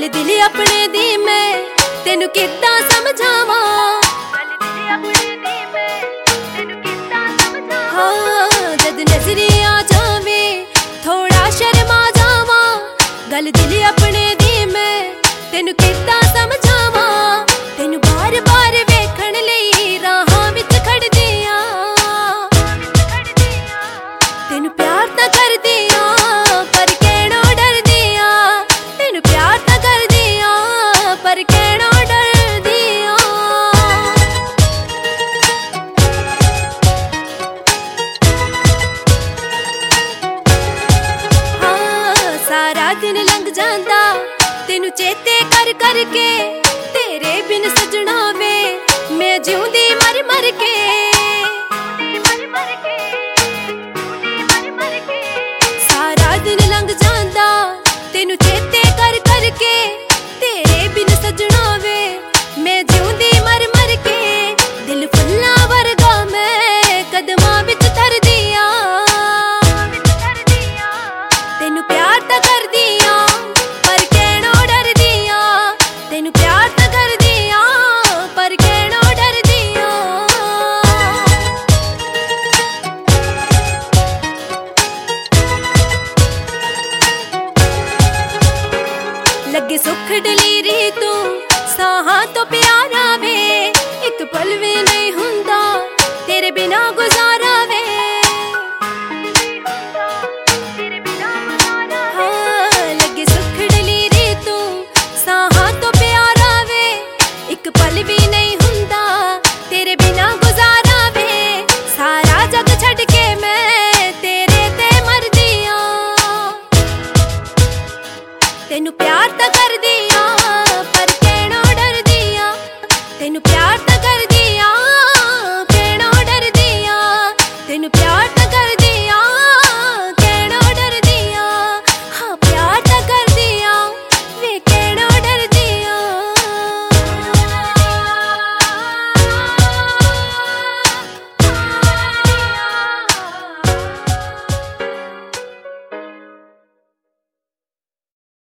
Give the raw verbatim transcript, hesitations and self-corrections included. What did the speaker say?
गल दिल अपने दी मैं तेनू किद्दां समझावां। हाँ जद नजरी आ जावे थोड़ा शर्मा जावां। गल दिल अपने दी मैं तेनू किद्दां समझावां। तेनू बार बार वेखण लई राहां विच खड़दी आं। तेनू प्यार तां करदी आं पर कहणों डरदी आं। तेनू प्यार तां करदी आं पर कहणों डरदी आं। हाँ सारा दिन लंघ जांदा तेनू चेते कर करके। तेरे बिन सजना वे मैं जिउंदी मर मर के। सारा दिन लंघ जांदा तेनू चेते कर करके। तेरे बिन सजना वे मैं जिउंदी मर मर के। दिल फुल्लां वर्गा मैं कदमां विच धरदी आं। तेनू प्यार तां करदी आं पर कहणों डरदी आं। तेनू प्यार तां करदी आं पर कहणों डरदी आं। लगे सुख डलीरी तू साहां तो प्यारा वे। एक पल भी नहीं हुंदा तेरे बिना गुजार